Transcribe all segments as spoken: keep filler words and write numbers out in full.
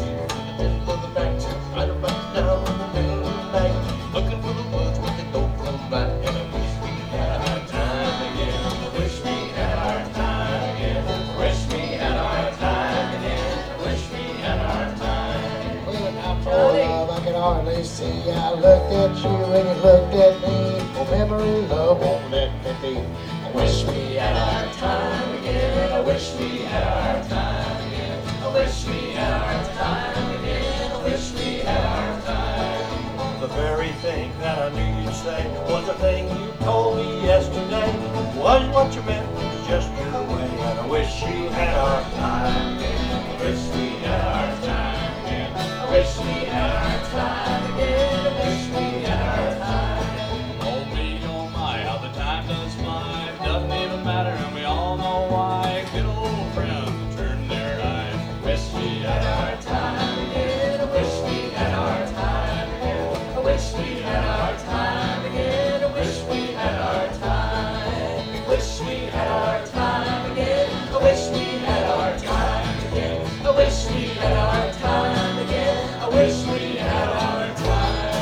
teeth, tip of the night, right about down in the middle of the night, looking for the woods where they don't come back. And I wish we had our time again. I wish we had our time again. I wish we had our time again. I wish we had our time. Living out for love, I can hardly see. I looked at you and you looked at me. Oh, memory, love won't let me be. I wish we had our time again. I wish we had our time again. I wish we had our time again. I wish we had our time. The very thing that I knew you'd say was the thing you told me yesterday. Was what you meant, was just your way. And I wish you had our time again. I wish we had our time again. I wish we had our time again. I wish we had our time. Oh me, oh my, how the time does fly. Doesn't even matter, and we all know why. Good old friends turn their eyes. Wish we had our time again. I wish we had our time again. I wish we had our time again. I wish we had our time. Wish we had our time again. I wish we had our time again. I wish we had our time again. I wish we had our time.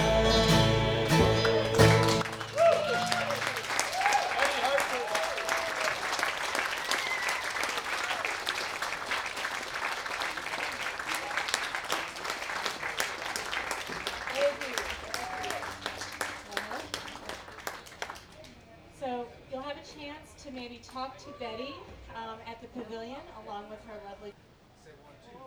So you'll have a chance to maybe talk to Betty um, at the pavilion along with her lovely.